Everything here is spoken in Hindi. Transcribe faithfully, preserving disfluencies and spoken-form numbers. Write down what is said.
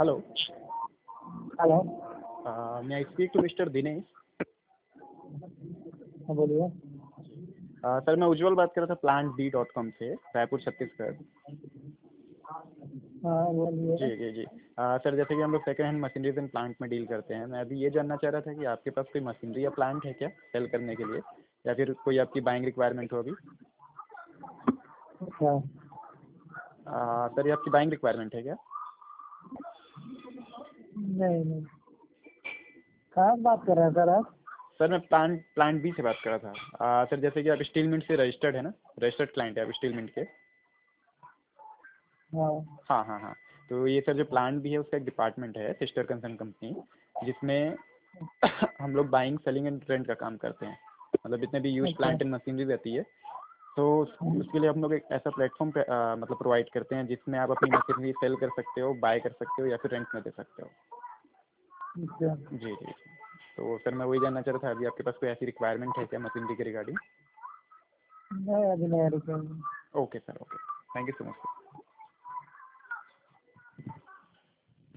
हेलो। हेलो। मैं I speak to mister Dinesh. हाँ बोलिए। अ, सर मैं उज्जवल बात कर रहा था प्लांट बी डॉट कॉम से, रायपुर छत्तीसगढ़। हाँ बोलिए। जी जी जी। अ, सर जैसे कि हम लोग second hand machineries and plant में डील करते हैं, मैं अभी ये जानना चाह रहा था कि आपके पास कोई मशीनरी या प्लांट है क्या सेल करने के लिए, या फिर कोई आपकी बाइंग रिक्वायरमेंट हो अभी। अच्छा। अ, सर ये आपकी बाइंग रिक्वायरमेंट है क्या। नहीं नहीं, कहाँ से बात कर रहे हैं सर आप? सर मैं प्लांट प्लांट बी से बात कर रहा था। अ, सर जैसे कि आप स्टील मिंट से रजिस्टर्ड है ना, रजिस्टर्ड क्लाइंट है आप स्टील मिंट के। हाँ। हाँ हाँ हाँ। तो ये सर जो प्लांट भी है उसका एक डिपार्टमेंट है, सिस्टर कंसर्न कंपनी, जिसमें हम लोग बाइंग सेलिंग एंड रेंट का काम करते हैं। मतलब जितने भी यूज अच्छा। प्लांट एंड मशीनरी रहती है, तो उस- हम्म, उसके लिए हम लोग एक ऐसा प्लेटफॉर्म पे अ, मतलब प्रोवाइड करते हैं जिसमें आप अपनी मशीनरी सेल कर सकते हो, बाय कर सकते हो या फिर रेंट में दे सकते हो। अच्छा। जी जी जी। तो सर मैं वही जानना चाह रहा था, अभी आपके पास कोई ऐसी रिक्वायरमेंट है क्या मशीनरी के रिगार्डिंग। नहीं अभी नहीं रुकेंगे। Okay sir, okay. Thank you so much.